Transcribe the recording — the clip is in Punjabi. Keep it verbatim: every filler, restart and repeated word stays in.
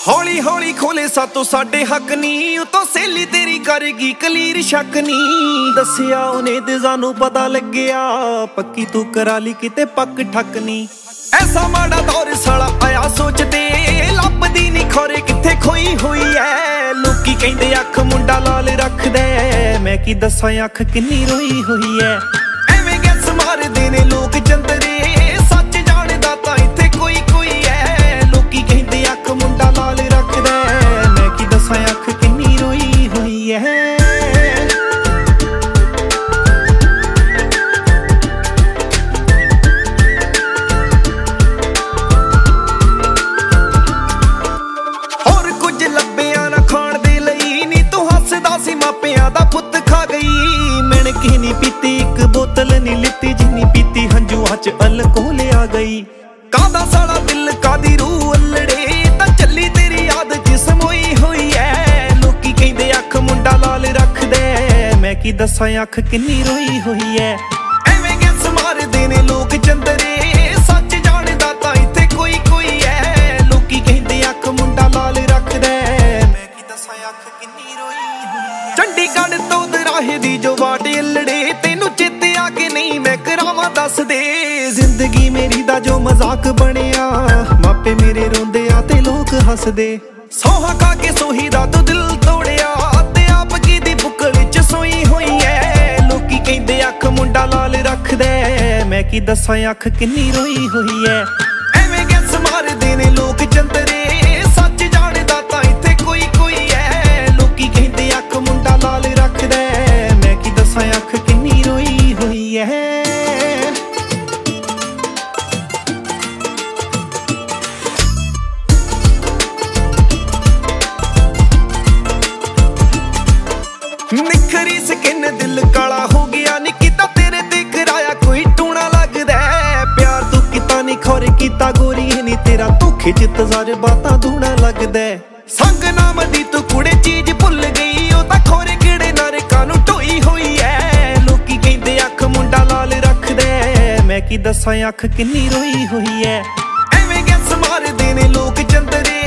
ਹੌਲੀ ਹੌਲੀ ਖੋਲੇ ਸਾਤੋਂ ਸਾਡੇ ਹੱਕ ਨੀ, ਉਤੋਂ ਸਹੇਲੀ ਤੇਰੀ ਕਰੇਗੀ ਕਲੀਰ ਸ਼ੱਕ ਨੀ। ਦੱਸਿਆ ਉਹਨੇ ਤੇ ਸਾਨੂੰ ਪਤਾ ਲੱਗਿਆ, ਪੱਕੀ ਤੂੰ ਕਰਾ ਲਈ ਕਿਤੇ ਪੱਕ ਠੱਕ ਨੀ। ਐਸਾ ਮਾੜਾ ਦੌਰ ਸਾਲਾ ਆਇਆ ਸੋਚਦੇ, ਲੱਭਦੀ ਨੀ ਖੋਰੇ ਕਿੱਥੇ ਖੋਈ ਹੋਈ ਐ। ਲੋਕੀ ਕਹਿੰਦੇ ਅੱਖ ਮੁੰਡਾ ਲਾਲ ਰੱਖਦਾ, ਮੈਂ ਕੀ ਦੱਸਾਂ ਅੱਖ ਕਿੰਨੀ ਰੋਈ ਹੋਈ ਐ। ਐਵੇਂ ਗੈਸ ਮਾਰਦੇ ਨੇ ਲੋਕ ਚੰਦਰੇ, ਸੱਚ ਜਾਣਦਾ ਤਾਂ ਇੱਥੇ ਕੋਈ ਕੋਈ ਐ। ਲੋਕੀ ਕਹਿੰਦੇ ਅੱਖ ਮੁੰਡਾ ਲਾਲ ਰੱਖਦਾ, ਮੈਂ ਕੀ ਦੱਸਾਂ ਅੱਖ ਕਿੰਨੀ ਰੋਈ ਹੋਈ ਐ। ਮਾਪਿਆਂ ਦਾ ਪੁੱਤ ਖਾ ਗਈ, ਮੈਨ ਕੀ ਨੀ ਪੀਤੀ ਇੱਕ ਬੋਤਲ ਨੀ ਲਿੱਤੀ, ਜਿੰਨੀ ਪੀਤੀ ਹੰਝੂਆਂ ਚ ਅਲਕੋਹਲ ਆ ਗਈ। ਕਾਦਾ ਸਾਲਾ ਦਿਲ ਕਾਦੀ ਰੂਹ ਅਲੜੇ, ਤਾਂ ਚੱਲੀ ਤੇਰੀ ਯਾਦ ਜਿਸਮ ਹੋਈ ਹੋਈ ਐ। ਲੋਕੀ ਕਹਿੰਦੇ ਅੱਖ ਮੁੰਡਾ ਲਾਲ ਰੱਖਦਾ, ਮੈਂ ਕੀ ਦੱਸਾਂ ਅੱਖ ਕਿੰਨੀ ਰੋਈ ਹੋਈ ਐ। ਐਵੇਂ ਗੈਸ ਮਾਰਦੇ ਨੇ ਲੋਕ ਚੰਦਰੇ, ਸੱਚ ਜਾਣਦਾ ਤਾਂ ਇੱਥੇ ਕੋਈ ਕੋਈ ਐ। ਲੋਕੀ ਕਹਿੰਦੇ ਅੱਖ ਮੁੰਡਾ ਲਾਲ ਰੱਖਦਾ, ਮੈਂ ਕੀ ਦੱਸਾਂ ਅੱਖ ਕਿੰਨੀ ਰੋਈ ਹੋਈ ਐ। ਚੰਡੀਗੜ੍ਹ ਤੋਂ ਦਰਾਹੇ ਦੀ ਜੋ ਵਾਟ ਅਲੜੇ, ਤੈਨੂੰ ਚੇਤੇ ਆ ਕੇ ਨਹੀਂ ਮੈਂ ਕਰਾਵਾਂ ਦੱਸ ਦੇ। ਜ਼ਿੰਦਗੀ ਮੇਰੀ ਦਾ ਜੋ ਮਜ਼ਾਕ ਬਣਿਆ, ਮਾਪੇ ਮੇਰੇ ਰੋਂਦੇ ਆ ਤੇ ਲੋਕ ਹੱਸਦੇ। ਸੋਹਾ ਖਾ ਕੇ ਸੋਹੀ ਦਾ ਤੂੰ ਦਿਲ ਤੋੜਿਆ, ਤੇ ਆਪ ਕੀ ਦੀ ਬੁੱਕਲ ਵਿੱਚ ਸੋਈ ਹੋਈ ਐ। ਲੋਕੀ ਕਹਿੰਦੇ ਅੱਖ ਮੁੰਡਾ ਲਾਲ ਰੱਖਦਾ, ਮੈਂ ਕੀ ਦੱਸਾਂ ਅੱਖ ਕਿੰਨੀ ਰੋਈ ਹੋਈ ਐ। ਐਵੇਂ ਗੈਸ ਮਾਰਦੇ ਨੇ ਲੋਕ ਚੰਦਰੇ, ਸੱਚ ਜਾਣਦਾ ਤਾਂ ਇੱਥੇ ਕੋਈ ਕੋਈ ਐ। ਲੋਕੀ ਕਹਿੰਦੇ ਅੱਖ ਮੁੰਡਾ ਲਾਲ ਰੱਖਦਾ, ਮੈਂ ਕੀ ਦੱਸਾਂ ਅੱਖ ਕਿੰਨੀ ਰੋਈ ਹੋਈ ਐ। ਨਿਖਰੀ ਸਕਿਨ ਦਿਲ ਕਾਲਾ ਹੋ ਗਿਆ, ਨੀ ਕੀਤਾ ਤੇਰੇ ਤੇ ਕਰਾਇਆ ਕੋਈ ਟੂਣਾ ਲੱਗਦਾ। ਪਿਆਰ ਤੂੰ ਕੀਤਾ ਨੀ ਖੋਰੇ ਕੀਤਾ ਗੋਰੀ ਨੀ, ਤੇਰਾ ਧੋਖੇ ਚ ਤਜਰਬਾਤਾਂ ਧੂਣਾ ਲੱਗਦਾ। ਸੰਗ ਨਾਮ ਦੀ ਤੂੰ ਕੁੜੇ ਚੀਜ਼ ਭੁੱਲ ਗਈ, ਉਹ ਤਾਂ ਖੋਰੇ ਕਿਹੜੇ ਨਰਕਾਂ ਨੂੰ ਢੋਈ ਹੋਈ ਐ। ਲੋਕੀ ਕਹਿੰਦੇ ਅੱਖ ਮੁੰਡਾ ਲਾਲ ਰੱਖਦਾ, ਮੈਂ ਕੀ ਦੱਸਾਂ ਅੱਖ ਕਿੰਨੀ ਰੋਈ ਹੋਈ ਐ। ਐਵੇਂ ਗੈਸ ਮਾਰਦੇ ਨੇ ਲੋਕ ਚੰਦਰੇ,